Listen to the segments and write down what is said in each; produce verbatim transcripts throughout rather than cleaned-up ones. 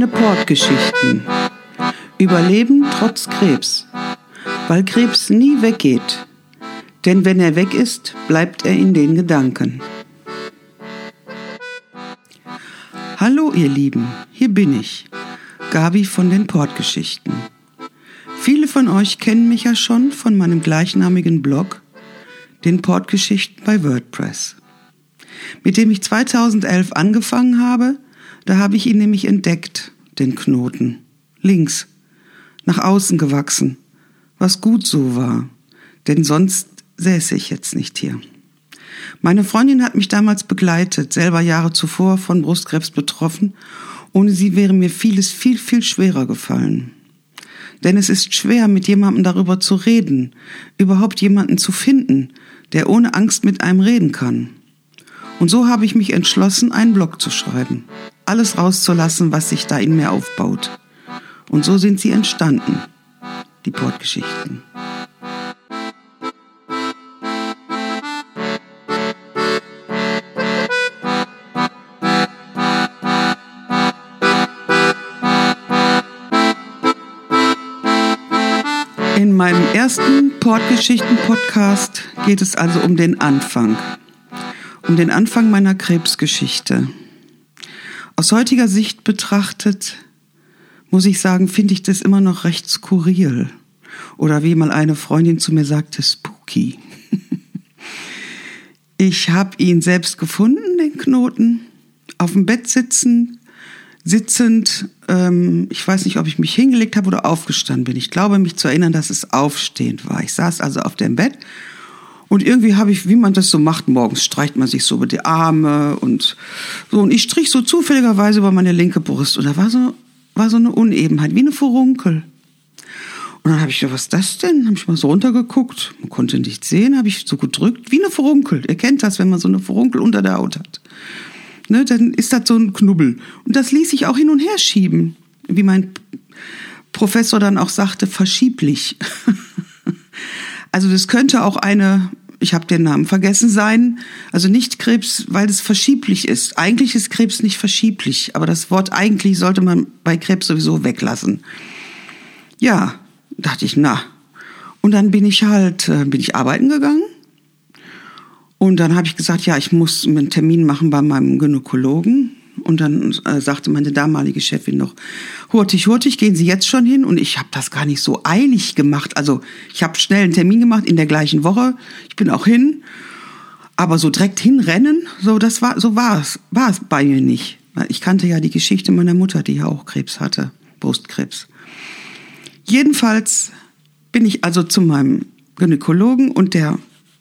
Meine Portgeschichten. Überleben trotz Krebs. Weil Krebs nie weggeht. Denn wenn er weg ist, bleibt er in den Gedanken. Hallo ihr Lieben, hier bin ich, Gabi von den Portgeschichten. Viele von euch kennen mich ja schon von meinem gleichnamigen Blog, den Portgeschichten bei WordPress. Mit dem ich zweitausendelf angefangen habe, da habe ich ihn nämlich entdeckt, den Knoten, links, nach außen gewachsen, was gut so war, denn sonst säße ich jetzt nicht hier. Meine Freundin hat mich damals begleitet, selber Jahre zuvor von Brustkrebs betroffen. Ohne sie wäre mir vieles viel, viel schwerer gefallen. Denn es ist schwer, mit jemandem darüber zu reden, überhaupt jemanden zu finden, der ohne Angst mit einem reden kann. Und so habe ich mich entschlossen, einen Blog zu schreiben. Alles rauszulassen, was sich da in mir aufbaut. Und so sind sie entstanden, die Portgeschichten. In meinem ersten Portgeschichten-Podcast geht es also um den Anfang. Um den Anfang meiner Krebsgeschichte. Aus heutiger Sicht betrachtet, muss ich sagen, finde ich das immer noch recht skurril. Oder wie mal eine Freundin zu mir sagte, spooky. Ich habe ihn selbst gefunden, den Knoten, auf dem Bett sitzen, sitzend, ähm, ich weiß nicht, ob ich mich hingelegt habe oder aufgestanden bin. Ich glaube, mich zu erinnern, dass es aufstehend war. Ich saß also auf dem Bett und irgendwie habe ich, wie man das so macht, morgens streicht man sich so über die Arme und so. Und ich strich so zufälligerweise über meine linke Brust und da war so, war so eine Unebenheit, wie eine Furunkel. Und dann habe ich gedacht, was ist das denn? Habe ich mal so runtergeguckt, man konnte nichts sehen, habe ich so gedrückt, wie eine Furunkel. Ihr kennt das, wenn man so eine Furunkel unter der Haut hat. Ne, dann ist das so ein Knubbel. Und das ließ sich auch hin und her schieben. Wie mein Professor dann auch sagte, verschieblich. Also das könnte auch eine, ich habe den Namen vergessen, sein. Also nicht Krebs, weil es verschieblich ist. Eigentlich ist Krebs nicht verschieblich. Aber das Wort eigentlich sollte man bei Krebs sowieso weglassen. Ja, dachte ich, na. Und dann bin ich halt, bin ich arbeiten gegangen. Und dann habe ich gesagt, ja, ich muss einen Termin machen bei meinem Gynäkologen. Und dann äh, sagte meine damalige Chefin noch, hurtig, hurtig, gehen Sie jetzt schon hin? Und ich habe das gar nicht so eilig gemacht. Also ich habe schnell einen Termin gemacht in der gleichen Woche. Ich bin auch hin. Aber so direkt hinrennen, so das war, so war es, war es bei mir nicht. Weil ich kannte ja die Geschichte meiner Mutter, die ja auch Krebs hatte, Brustkrebs. Jedenfalls bin ich also zu meinem Gynäkologen und der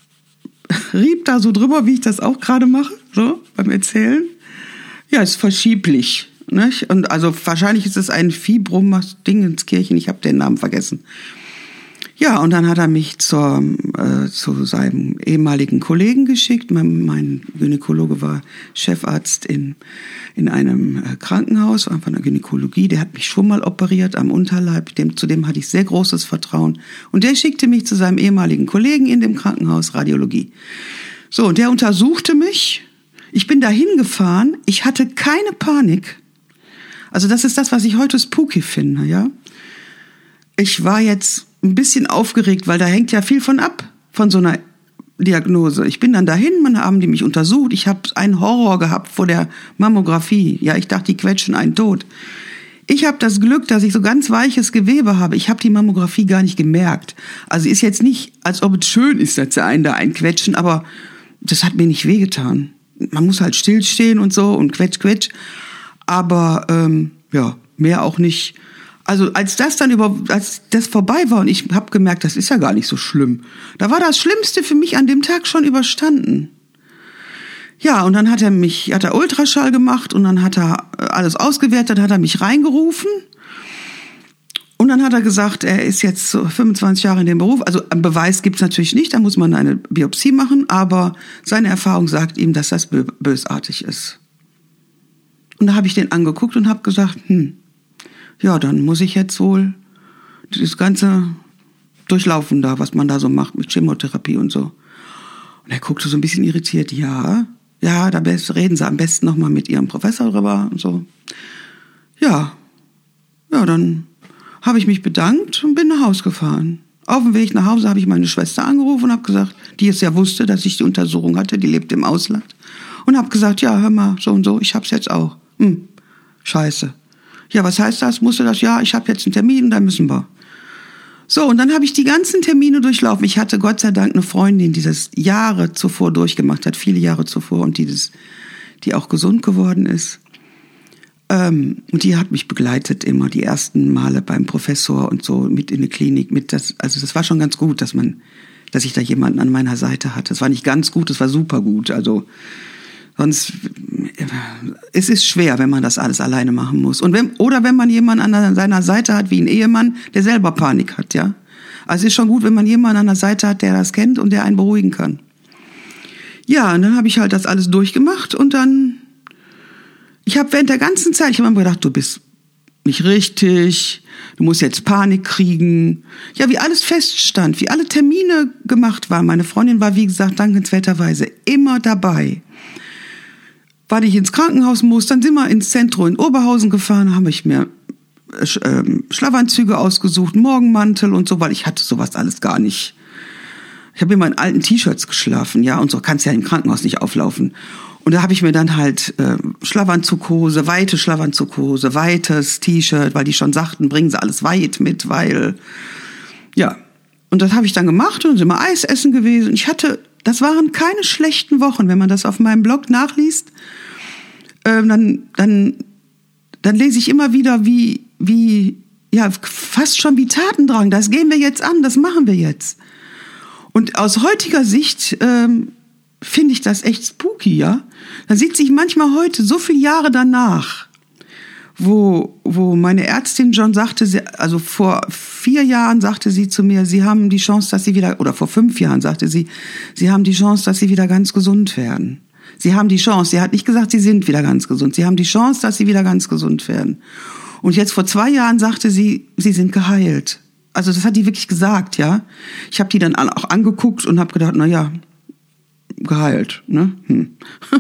rieb da so drüber, wie ich das auch gerade mache, so beim Erzählen. Ja, ist verschieblich, nicht? Und also wahrscheinlich ist es ein Fibromas-Dingenskirchen, ich habe den Namen vergessen. Ja, und dann hat er mich zur, äh, zu seinem ehemaligen Kollegen geschickt. Mein, mein Gynäkologe war Chefarzt in, in einem äh, Krankenhaus, von der Gynäkologie. Der hat mich schon mal operiert am Unterleib. Dem, zu dem hatte ich sehr großes Vertrauen. Und der schickte mich zu seinem ehemaligen Kollegen in dem Krankenhaus Radiologie. So, und der untersuchte mich. Ich bin da hingefahren. Ich hatte keine Panik. Also das ist das, was ich heute spooky finde, ja. Ich war jetzt ein bisschen aufgeregt, weil da hängt ja viel von ab, von so einer Diagnose. Ich bin dann dahin, dann haben die mich untersucht. Ich habe einen Horror gehabt vor der Mammographie. Ja, ich dachte, die quetschen einen tot. Ich habe das Glück, dass ich so ganz weiches Gewebe habe. Ich habe die Mammographie gar nicht gemerkt. Also ist jetzt nicht, als ob es schön ist, dass sie einen da einquetschen, aber das hat mir nicht wehgetan. Man muss halt stillstehen und so und quetsch, quetsch. Aber ähm, ja, mehr auch nicht. Also als das dann über, als das vorbei war und ich habe gemerkt, das ist ja gar nicht so schlimm. Da war das Schlimmste für mich an dem Tag schon überstanden. Ja, und dann hat er mich, hat er Ultraschall gemacht und dann hat er alles ausgewertet, hat er mich reingerufen. Und dann hat er gesagt, er ist jetzt so fünfundzwanzig Jahre in dem Beruf. Also einen Beweis gibt's natürlich nicht, da muss man eine Biopsie machen, aber seine Erfahrung sagt ihm, dass das bösartig ist. Und da habe ich den angeguckt und habe gesagt, hm, ja, dann muss ich jetzt wohl das Ganze durchlaufen da, was man da so macht mit Chemotherapie und so. Und er guckte so ein bisschen irritiert, ja, ja, da reden Sie am besten nochmal mit Ihrem Professor drüber und so. Ja, dann habe ich mich bedankt und bin nach Hause gefahren. Auf dem Weg nach Hause habe ich meine Schwester angerufen und habe gesagt, die es ja wusste, dass ich die Untersuchung hatte, die lebt im Ausland. Und habe gesagt, ja, hör mal, so und so, ich hab's jetzt auch. Hm, scheiße. Ja, was heißt das? Musste das? Ja, ich habe jetzt einen Termin und dann müssen wir. So, und dann habe ich die ganzen Termine durchlaufen. Ich hatte Gott sei Dank eine Freundin, die das Jahre zuvor durchgemacht hat, viele Jahre zuvor, und die, das, die auch gesund geworden ist. Ähm, und die hat mich begleitet immer die ersten Male beim Professor und so mit in die Klinik. Mit das, also das war schon ganz gut, dass man, dass ich da jemanden an meiner Seite hatte. Das war nicht ganz gut, das war super gut. Also sonst, es ist schwer, wenn man das alles alleine machen muss. Und wenn, oder wenn man jemanden an seiner Seite hat, wie ein Ehemann, der selber Panik hat, ja. Also es ist schon gut, wenn man jemanden an der Seite hat, der das kennt und der einen beruhigen kann. Ja, und dann habe ich halt das alles durchgemacht und dann, ich habe während der ganzen Zeit, ich habe immer gedacht, du bist nicht richtig, du musst jetzt Panik kriegen. Ja, wie alles feststand, wie alle Termine gemacht waren. Meine Freundin war, wie gesagt, dankenswerterweise immer dabei. Weil ich ins Krankenhaus muss, dann sind wir ins Zentrum in Oberhausen gefahren, habe ich mir äh, Schlafanzüge ausgesucht, Morgenmantel und so, weil ich hatte sowas alles gar nicht. Ich habe immer in alten T-Shirts geschlafen, ja, und so kannst ja im Krankenhaus nicht auflaufen. Und da habe ich mir dann halt äh, Schlafanzughose, weite Schlafanzughose, weites T-Shirt, weil die schon sagten, bringen sie alles weit mit, weil, ja. Und das habe ich dann gemacht und sind wir Eis essen gewesen. Ich hatte, das waren keine schlechten Wochen, wenn man das auf meinem Blog nachliest. Äh, dann, dann, dann lese ich immer wieder, wie, wie, ja, fast schon wie Tatendrang. Das gehen wir jetzt an, das machen wir jetzt. Und aus heutiger Sicht ähm, finde ich das echt spooky, ja. Da sieht sich manchmal heute, so viele Jahre danach, wo, wo meine Ärztin schon sagte, sie, also vor vier Jahren sagte sie zu mir, sie haben die Chance, dass sie wieder, oder vor fünf Jahren sagte sie, sie haben die Chance, dass sie wieder ganz gesund werden. Sie haben die Chance, sie hat nicht gesagt, sie sind wieder ganz gesund, sie haben die Chance, dass sie wieder ganz gesund werden. Und jetzt vor zwei Jahren sagte sie, sie sind geheilt. Also das hat die wirklich gesagt, ja. Ich habe die dann auch angeguckt und habe gedacht, na ja, geheilt, ne? Hm.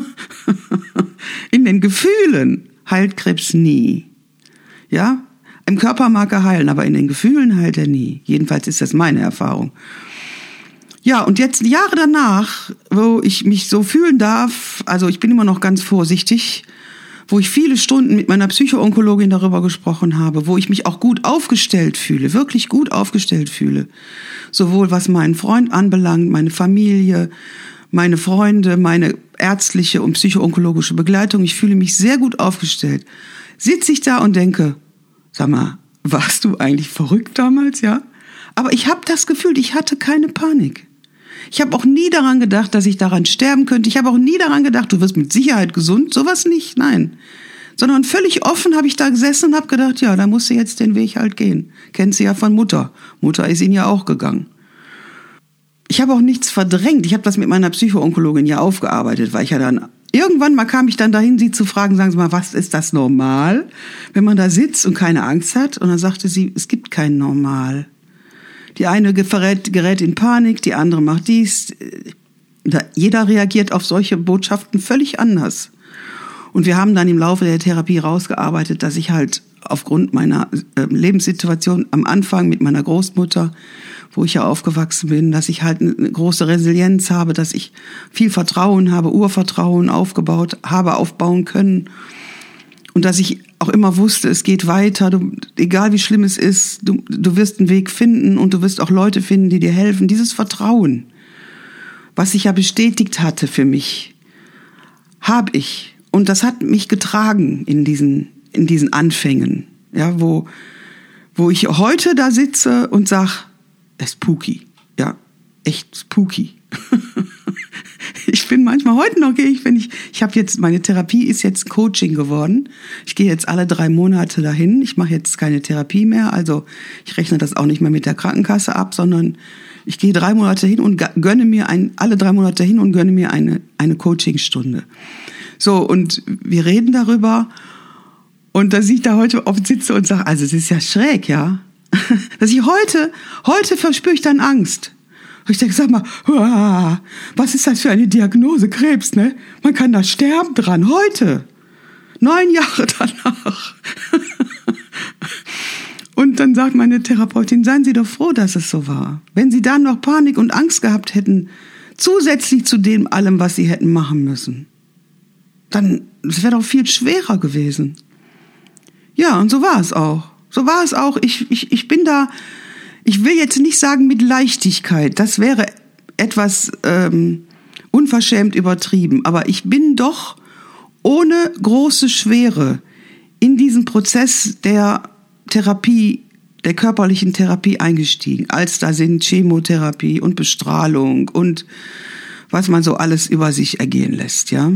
In den Gefühlen heilt Krebs nie, ja. Im Körper mag er heilen, aber in den Gefühlen heilt er nie. Jedenfalls ist das meine Erfahrung. Ja, und jetzt Jahre danach, wo ich mich so fühlen darf, also ich bin immer noch ganz vorsichtig, wo ich viele Stunden mit meiner Psychoonkologin darüber gesprochen habe, wo ich mich auch gut aufgestellt fühle, wirklich gut aufgestellt fühle. Sowohl was meinen Freund anbelangt, meine Familie, meine Freunde, meine ärztliche und psychoonkologische Begleitung. Ich fühle mich sehr gut aufgestellt. Sitze ich da und denke, sag mal, warst du eigentlich verrückt damals, ja? Aber ich habe das Gefühl, ich hatte keine Panik. Ich habe auch nie daran gedacht, dass ich daran sterben könnte. Ich habe auch nie daran gedacht, du wirst mit Sicherheit gesund. Sowas nicht, nein. Sondern völlig offen habe ich da gesessen und habe gedacht, ja, da musst du jetzt den Weg halt gehen. Kennst du ja von Mutter. Mutter ist ihn ja auch gegangen. Ich habe auch nichts verdrängt. Ich habe das mit meiner Psychoonkologin ja aufgearbeitet, weil ich ja dann, irgendwann mal kam ich dann dahin, sie zu fragen, sagen Sie mal, was ist das normal, wenn man da sitzt und keine Angst hat? Und dann sagte sie, es gibt kein Normal. Die eine gerät, gerät in Panik, die andere macht dies. Jeder reagiert auf solche Botschaften völlig anders. Und wir haben dann im Laufe der Therapie rausgearbeitet, dass ich halt aufgrund meiner Lebenssituation am Anfang mit meiner Großmutter, wo ich ja aufgewachsen bin, dass ich halt eine große Resilienz habe, dass ich viel Vertrauen habe, Urvertrauen aufgebaut habe, aufbauen können. Und dass ich auch immer wusste, es geht weiter, du, egal wie schlimm es ist, du, du wirst einen Weg finden und du wirst auch Leute finden, die dir helfen. Dieses Vertrauen, was ich ja bestätigt hatte für mich, habe ich. Und das hat mich getragen in diesen, in diesen Anfängen, ja, wo, wo ich heute da sitze und sag, es ist spooky, ja, echt spooky. Ich bin manchmal heute noch, gehe ich, wenn ich, ich habe jetzt, meine Therapie ist jetzt Coaching geworden. Ich gehe jetzt alle drei Monate dahin. Ich mache jetzt keine Therapie mehr, also ich rechne das auch nicht mehr mit der Krankenkasse ab, sondern ich gehe drei Monate hin und gönne mir ein, alle drei Monate hin und gönne mir eine, eine Coachingstunde. So, und wir reden darüber und dass ich da heute oft sitze und sage, also es ist ja schräg, ja, dass ich heute, heute verspüre ich dann Angst. Ich denke, sag mal, uah, was ist das für eine Diagnose? Krebs, ne? Man kann da sterben dran, heute. Neun Jahre danach. Und dann sagt meine Therapeutin, seien Sie doch froh, dass es so war. Wenn Sie dann noch Panik und Angst gehabt hätten, zusätzlich zu dem allem, was Sie hätten machen müssen, dann das wäre doch viel schwerer gewesen. Ja, und so war es auch. So war es auch. Ich, ich, ich bin da, ich will jetzt nicht sagen mit Leichtigkeit, das wäre etwas ähm, unverschämt übertrieben, aber ich bin doch ohne große Schwere in diesen Prozess der Therapie, der körperlichen Therapie eingestiegen, als da sind Chemotherapie und Bestrahlung und was man so alles über sich ergehen lässt, ja.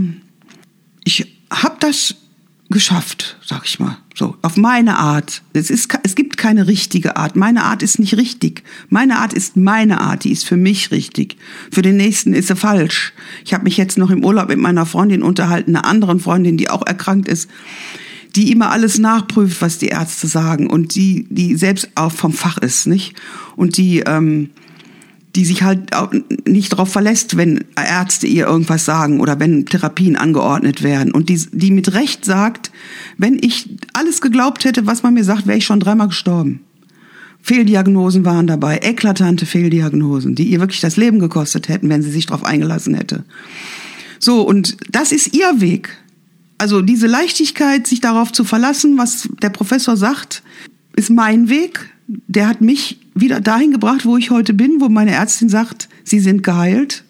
Ich habe das geschafft, sag ich mal, so auf meine Art. Es ist, es gibt keine richtige Art. Meine Art ist nicht richtig. Meine Art ist meine Art. Die ist für mich richtig. Für den nächsten ist sie falsch. Ich habe mich jetzt noch im Urlaub mit meiner Freundin unterhalten, einer anderen Freundin, die auch erkrankt ist, die immer alles nachprüft, was die Ärzte sagen und die, die selbst auch vom Fach ist, nicht? Und die, ähm, die sich halt auch nicht darauf verlässt, wenn Ärzte ihr irgendwas sagen oder wenn Therapien angeordnet werden. Und die, die mit Recht sagt, wenn ich alles geglaubt hätte, was man mir sagt, wäre ich schon dreimal gestorben. Fehldiagnosen waren dabei, eklatante Fehldiagnosen, die ihr wirklich das Leben gekostet hätten, wenn sie sich darauf eingelassen hätte. So, und das ist ihr Weg. Also diese Leichtigkeit, sich darauf zu verlassen, was der Professor sagt, ist mein Weg. Der hat mich wieder dahin gebracht, wo ich heute bin, wo meine Ärztin sagt, Sie sind geheilt.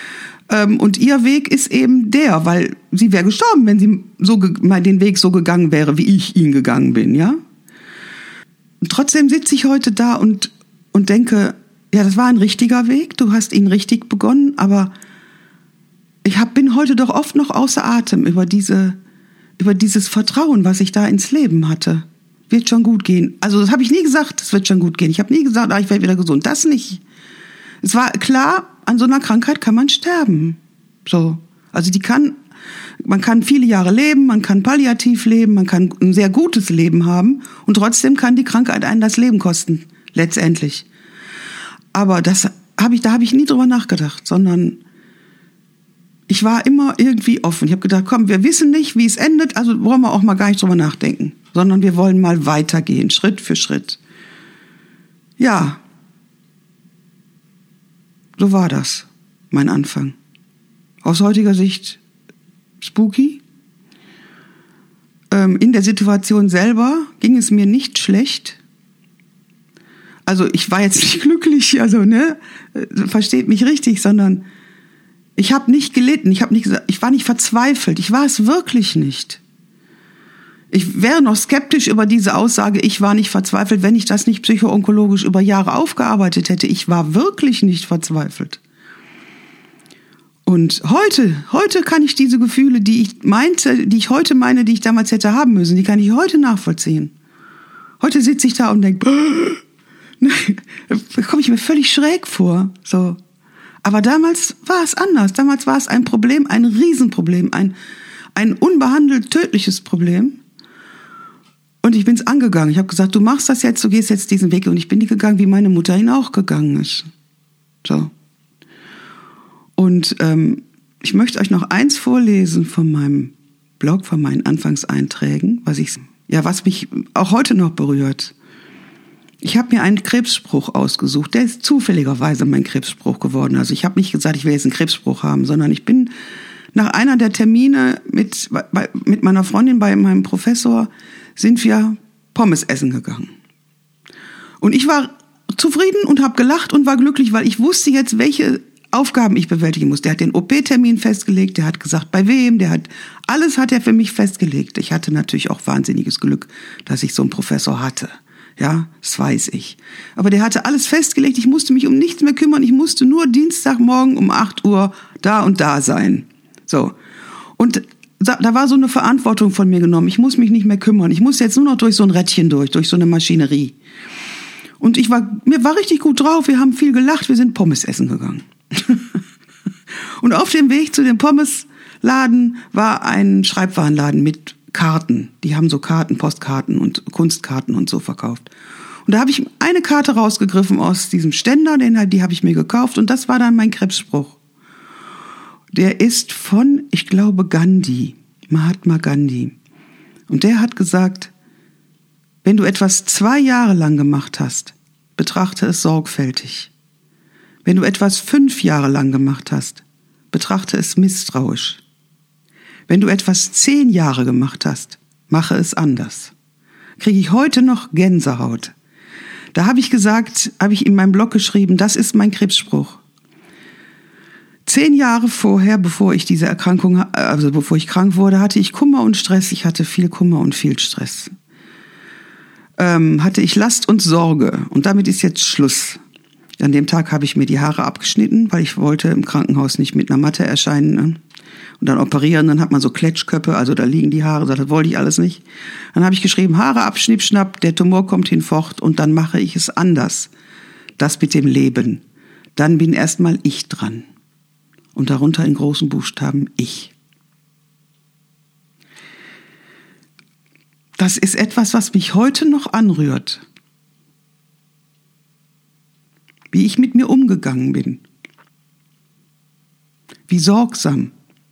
Und ihr Weg ist eben der, weil sie wäre gestorben, wenn sie so den Weg so gegangen wäre, wie ich ihn gegangen bin, ja. Und trotzdem sitze ich heute da und, und denke, ja, das war ein richtiger Weg, du hast ihn richtig begonnen, aber ich hab, bin heute doch oft noch außer Atem über diese, über dieses Vertrauen, was ich da ins Leben hatte. Wird schon gut gehen. Also das habe ich nie gesagt, es wird schon gut gehen. Ich habe nie gesagt, ah, ich werde wieder gesund. Das nicht. Es war klar, an so einer Krankheit kann man sterben. So. Also die kann, man kann viele Jahre leben, man kann palliativ leben, man kann ein sehr gutes Leben haben und trotzdem kann die Krankheit einen das Leben kosten, letztendlich. Aber das habe ich, da habe ich nie drüber nachgedacht, sondern ich war immer irgendwie offen. Ich habe gedacht, komm, wir wissen nicht, wie es endet, also wollen wir auch mal gar nicht drüber nachdenken, sondern wir wollen mal weitergehen, Schritt für Schritt. Ja, so war das, mein Anfang. Aus heutiger Sicht spooky. Ähm, in der Situation selber ging es mir nicht schlecht. Also ich war jetzt nicht glücklich, also ne, versteht mich richtig, sondern ich habe nicht gelitten, ich habe nicht gesagt, ich war nicht verzweifelt, ich war es wirklich nicht. Ich wäre noch skeptisch über diese Aussage, ich war nicht verzweifelt, wenn ich das nicht psychoonkologisch über Jahre aufgearbeitet hätte. Ich war wirklich nicht verzweifelt. Und heute, heute kann ich diese Gefühle, die ich meinte, die ich heute meine, die ich damals hätte haben müssen, die kann ich heute nachvollziehen. Heute sitze ich da und denke, da komme ich mir völlig schräg vor, so. Aber damals war es anders. Damals war es ein Problem, ein Riesenproblem, ein, ein unbehandelt tödliches Problem. Und ich bin es angegangen. Ich habe gesagt, du machst das jetzt, du gehst jetzt diesen Weg. Und ich bin die gegangen, wie meine Mutter ihn auch gegangen ist. So. Und ähm, ich möchte euch noch eins vorlesen von meinem Blog, von meinen Anfangseinträgen, was ich, ja, was mich auch heute noch berührt. Ich habe mir einen Krebsspruch ausgesucht. Der ist zufälligerweise mein Krebsspruch geworden. Also ich habe nicht gesagt, ich will jetzt einen Krebsspruch haben, sondern ich bin nach einer der Termine mit, bei, mit meiner Freundin bei meinem Professor sind wir Pommes essen gegangen. Und ich war zufrieden und habe gelacht und war glücklich, weil ich wusste jetzt, welche Aufgaben ich bewältigen muss. Der hat den O P-Termin festgelegt, der hat gesagt, bei wem, der hat, alles hat er für mich festgelegt. Ich hatte natürlich auch wahnsinniges Glück, dass ich so einen Professor hatte. Ja, das weiß ich. Aber der hatte alles festgelegt, ich musste mich um nichts mehr kümmern, ich musste nur Dienstagmorgen um acht Uhr da und da sein. So. Und da war so eine Verantwortung von mir genommen. Ich muss mich nicht mehr kümmern. Ich muss jetzt nur noch durch so ein Rädchen durch, durch so eine Maschinerie. Und ich war, mir war richtig gut drauf. Wir haben viel gelacht. Wir sind Pommes essen gegangen. Und auf dem Weg zu dem Pommesladen war ein Schreibwarenladen mit Karten. Die haben so Karten, Postkarten und Kunstkarten und so verkauft. Und da habe ich eine Karte rausgegriffen aus diesem Ständer, den, die habe ich mir gekauft. Und das war dann mein Krebsspruch. Der ist von, ich glaube, Gandhi, Mahatma Gandhi. Und der hat gesagt, Wenn du etwas zwei Jahre lang gemacht hast, betrachte es sorgfältig. Wenn du etwas fünf Jahre lang gemacht hast, betrachte es misstrauisch. Wenn du etwas zehn Jahre gemacht hast, mache es anders. Kriege ich heute noch Gänsehaut. Da habe ich gesagt, habe ich in meinem Blog geschrieben, das ist mein Krebsspruch. Zehn Jahre vorher, bevor ich diese Erkrankung, also bevor ich krank wurde, hatte ich Kummer und Stress. Ich hatte viel Kummer und viel Stress. Ähm, hatte ich Last und Sorge. Und damit ist jetzt Schluss. An dem Tag habe ich mir die Haare abgeschnitten, weil ich wollte im Krankenhaus nicht mit einer Matte erscheinen. Ne? Und dann operieren, dann hat man so Kletschköpfe, also da liegen die Haare, das wollte ich alles nicht. Dann habe ich geschrieben, Haare ab, schnipp, schnapp, der Tumor kommt hinfort und dann mache ich es anders. Das mit dem Leben. Dann bin erstmal ich dran. Und darunter in großen Buchstaben ich. Das ist etwas, was mich heute noch anrührt. Wie ich mit mir umgegangen bin. Wie sorgsam.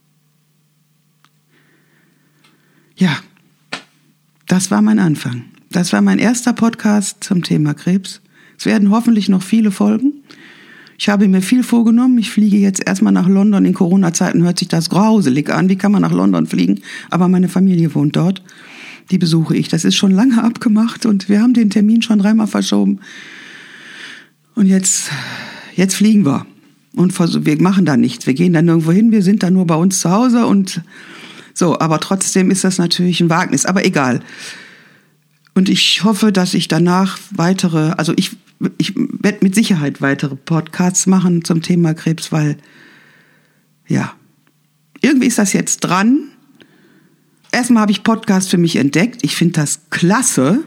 Ja, das war mein Anfang. Das war mein erster Podcast zum Thema Krebs. Es werden hoffentlich noch viele folgen. Ich habe mir viel vorgenommen. Ich fliege jetzt erstmal nach London. In Corona-Zeiten hört sich das grauselig an. Wie kann man nach London fliegen? Aber meine Familie wohnt dort. Die besuche ich. Das ist schon lange abgemacht und wir haben den Termin schon dreimal verschoben. Und jetzt, jetzt fliegen wir. Und wir machen da nichts. Wir gehen da nirgendwo hin. Wir sind da nur bei uns zu Hause und so. Aber trotzdem ist das natürlich ein Wagnis. Aber egal. Und ich hoffe, dass ich danach weitere, also ich Ich werde mit Sicherheit weitere Podcasts machen zum Thema Krebs, weil, ja, irgendwie ist das jetzt dran. Erstmal habe ich Podcasts für mich entdeckt. Ich finde das klasse.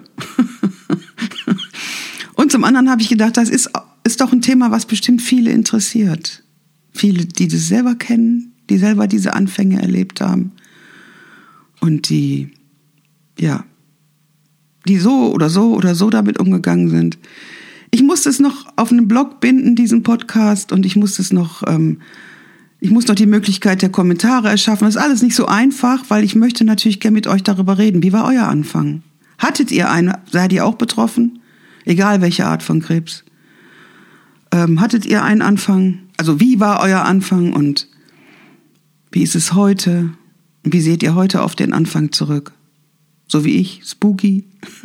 Und zum anderen habe ich gedacht, das ist, ist doch ein Thema, was bestimmt viele interessiert. Viele, die das selber kennen, die selber diese Anfänge erlebt haben. Und die, ja, die so oder so oder so damit umgegangen sind. Ich musste es noch auf einem Blog binden, diesen Podcast, und ich musste es noch, ähm, ich muss noch die Möglichkeit der Kommentare erschaffen. Das ist alles nicht so einfach, weil ich möchte natürlich gerne mit euch darüber reden. Wie war euer Anfang? Hattet ihr eine, seid ihr auch betroffen? Egal welche Art von Krebs. Ähm, hattet ihr einen Anfang? Also wie war euer Anfang und wie ist es heute? Wie seht ihr heute auf den Anfang zurück? So wie ich, spooky.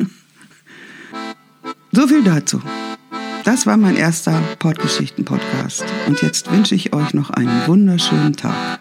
So viel dazu. Das war mein erster Podgeschichten-Podcast. Und jetzt wünsche ich euch noch einen wunderschönen Tag.